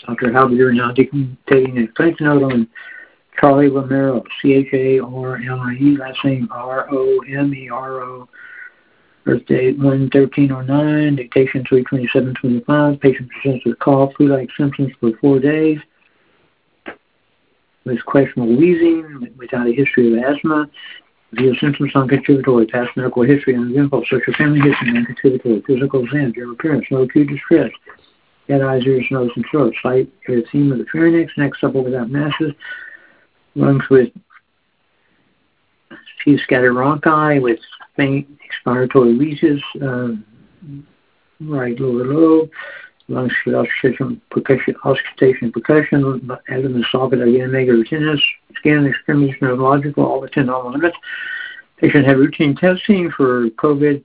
Dr. Halbert now taking a clinic note on Charlie Romero, Charlie, last name Romero, birth date 1/13/09, dictation 3/27/25. Patient presents with cough, flu-like symptoms for 4 days, with questionable wheezing, without a history of asthma. Via symptoms non-contributory, past medical history, uneventful, social family history, non-contributory, physical exam, general appearance, no acute distress, cat eyes, ears, nose, and throat, slight erythema of the pharynx, neck supple without masses, lungs with few scattered bronchi with faint expiratory wheezes, right lower lobe, lungs with auscultation, percussion, abdomen, esophagus, again, negative tinnitus, skin, extremities, neurological, all within normal limits. Patient had routine testing for COVID,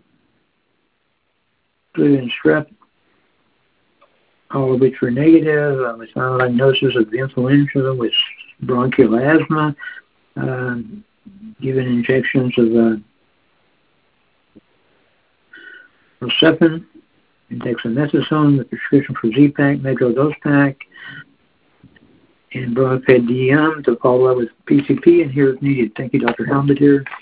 flu, and strep, all of which were negative, with final diagnosis of influenza with bronchial asthma, given injections of Rocephin and dexamethasone, the prescription for Z-Pack, Medrodose-Pack, and Bronfed DM to follow up with PCP, and here is needed. Thank you, Dr. Halbert here.